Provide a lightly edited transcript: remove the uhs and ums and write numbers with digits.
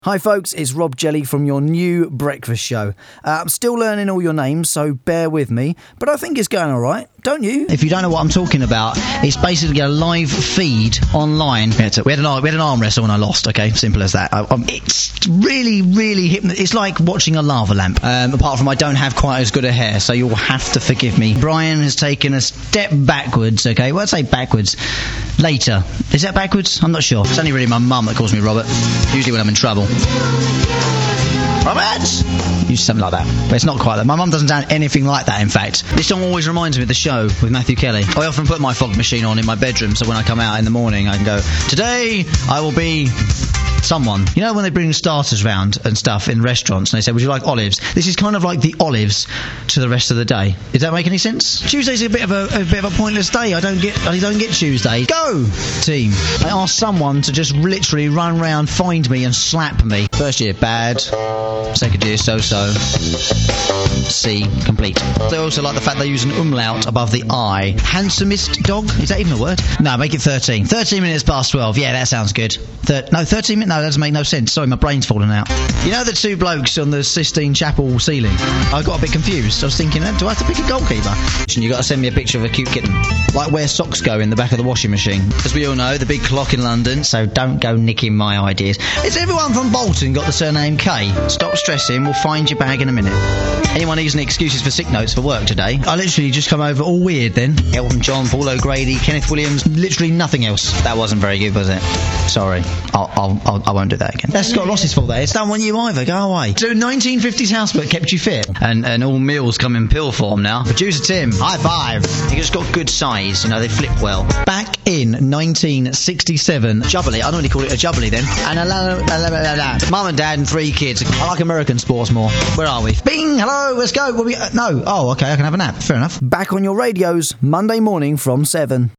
Hi folks, it's Rob Jelly from your new breakfast show. I'm still learning all your names, so bear with me, but I think it's going alright, don't you? If you don't know what I'm talking about, it's basically a live feed online. We had an arm wrestle and I lost, okay? Simple as that. It's really, really it's like watching a lava lamp. Apart from I don't have quite as good a hair, so you'll have to forgive me. Brian has taken a step backwards, okay? Well, I'd say backwards. Later. Is that backwards? I'm not sure. It's only really my mum that calls me Robert, usually when I'm in trouble. Robert! Use something like that. But it's not quite that. My mum doesn't sound anything like that, in fact. This song always reminds me of the show with Matthew Kelly. I often put my fog machine on in my bedroom, so when I come out in the morning, I can go, today I will be someone. You know when they bring starters round and stuff in restaurants and they say, would you like olives? This is kind of like the olives to the rest of the day. Does that make any sense? Tuesday's a bit of a pointless day. I don't get Tuesday. Go, team. I asked someone to just literally run round, find me and slap me. First year, bad. Second year, so-so. C, complete. They also like the fact they use an umlaut above the I. Handsomest dog? Is that even a word? No, make it 13. 13 minutes past 12. Yeah, that sounds good. 13 minutes? No, that doesn't make no sense. Sorry, my brain's falling out. You know the two blokes on the Sistine Chapel ceiling? I got a bit confused. I was thinking, do I have to pick a goalkeeper? You got to send me a picture of a cute kitten. Like where socks go in the back of the washing machine. As we all know, the big clock in London, so don't go nicking my ideas. Has everyone from Bolton got the surname K? Stop stressing, we'll find your bag in a minute. Anyone needs any excuses for sick notes for work today? I literally just come over all weird then. Elton John, Paul O'Grady, Kenneth Williams, literally nothing else. That wasn't very good, was it? Sorry. I won't do that again. That's Scott Ross's fault there. It's don't want you either. Go away. So 1950s houseboat kept you fit. And all meals come in pill form now. Producer Tim, high five. He just got good size. You know, they flip well. Back in 1967, jubbly. I normally call it a jubbly then. And Mum and Dad and 3 kids. I like American sports more. Where are we? Bing! Hello, let's go. No. Oh, okay, I can have a nap. Fair enough. Back on your radios, Monday morning from 7.